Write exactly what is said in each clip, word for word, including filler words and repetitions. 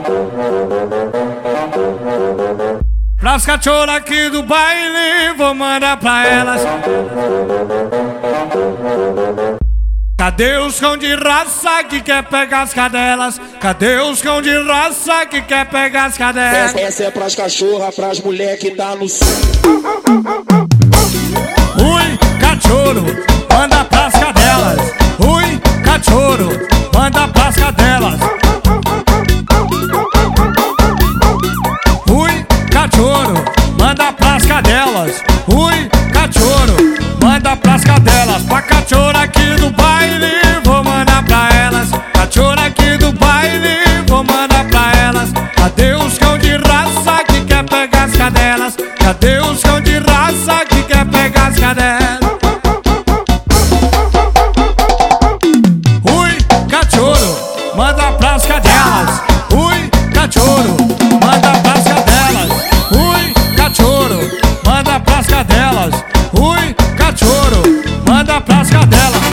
Pras cachorras aqui do baile, vou mandar pra elas. Cadê os cão de raça que quer pegar as cadelas? Cadê os cão de raça que quer pegar as cadelas? Essa, essa é pras cachorras, pras mulher que tá no sul. Ui, cachorro, manda pras cadelas. Ui, cachorro, manda pras cadelas. Ui, cachorro, manda pras cadelas. Ui, cachorro, manda pras cadelas. Pra cachorra aqui do baile, vou mandar pra elas. Cachorra aqui do baile, vou mandar pra elas. Cadê os cão de raça que quer pegar as cadelas? Cadê os cão de raça que quer pegar as cadelas? Ui, cachorro, manda pras cadelas. Ui, cachorro, manda pras cadelas. Ui, cachorro, manda pras cadelas. Ui, cachorro, manda pras cadelas.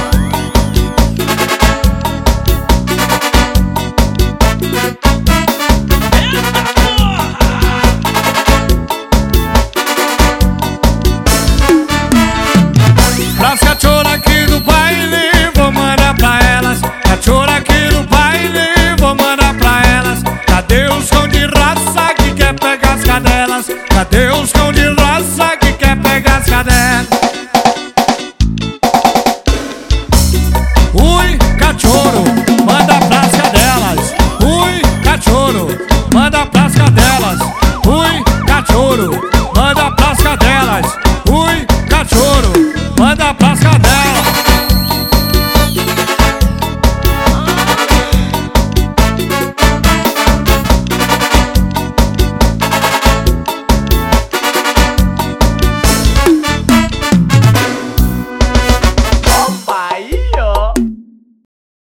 Pras cachorras aqui do baile, vou mandar pra elas. Cachorra aqui do baile, vou mandar pra elas. Cadê os cão de raça que quer pegar as cadelas? Cadê os